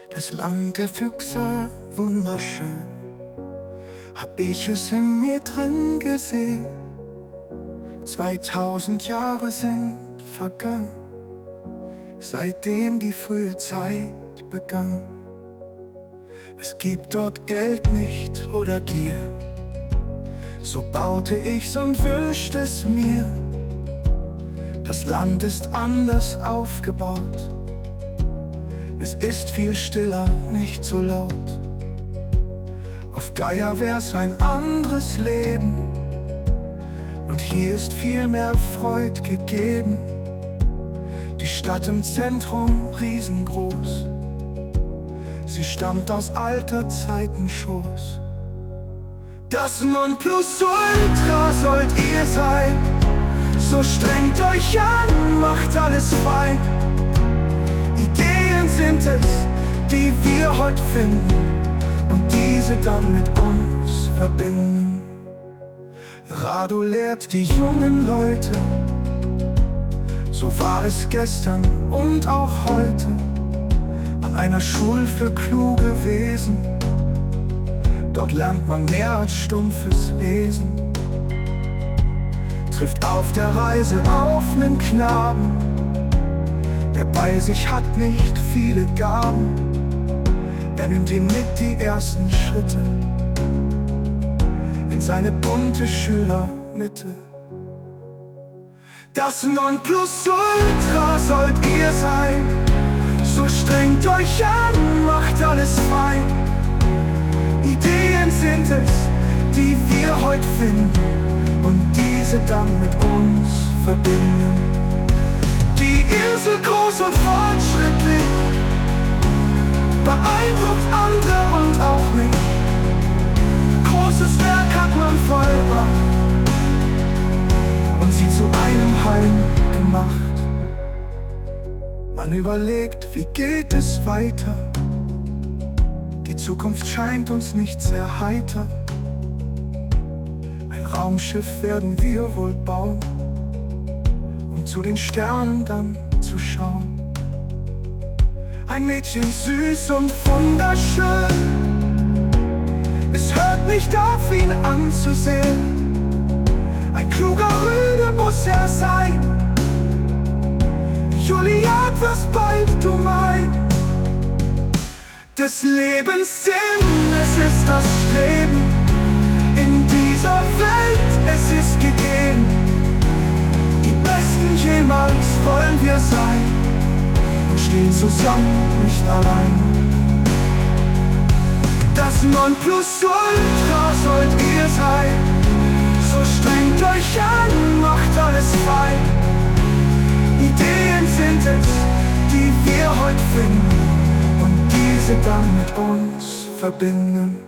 Das Land der Füchse, wunderschön, hab ich es in mir drin gesehen. 2000 Jahre sind vergangen, seitdem die frühe Zeit begann. Es gibt dort Geld nicht oder Gier, so baute ich's und wünschte es mir. Das Land ist anders aufgebaut, es ist viel stiller, nicht so laut. Auf Gaia wär's ein anderes Leben, und hier ist viel mehr Freud gegeben. Die Stadt im Zentrum riesengroß, sie stammt aus alter Zeiten Schoß. Das Nonplusultra sollt ihr sein, so strengt euch an, macht alles fein. Ideen sind es, die wir heute finden und diese dann mit uns verbinden. Rado lehrt die jungen Leute, so war es gestern und auch heute, an einer Schule für kluge Wesen. Dort lernt man mehr als stumpfes Lesen. Trifft auf der Reise auf nen Knaben, der bei sich hat nicht viele Gaben. Er nimmt ihn mit die ersten Schritte in seine bunte Schülermitte. Das Nonplusultra sollt ihr sein, so strengt euch an, macht alles fein. Ideen sind es, die wir heute finden und diese dann mit uns verbinden. Die Insel groß und fortschrittlich beeindruckt andere und auch mich. Großes Werk hat man vollbracht und sie zu einem Heim gemacht. Man überlegt, wie geht es weiter? Die Zukunft scheint uns nicht sehr heiter. Ein Raumschiff werden wir wohl bauen, um zu den Sternen dann zu schauen. Ein Mädchen süß und wunderschön, es hört nicht auf, ihn anzusehen. Ein kluger Rüde muss er sein. Juliet, was bald du mein. Des Lebens Sinn, es ist das Streben. In dieser Welt, es ist gegeben. Die Besten jemals wollen wir sein und stehen zusammen, nicht allein. Das Nonplusultra sollt ihr sein, so strengt euch an, macht alles fein. Ideen sind es, die wir heute finden und diese dann mit uns verbinden.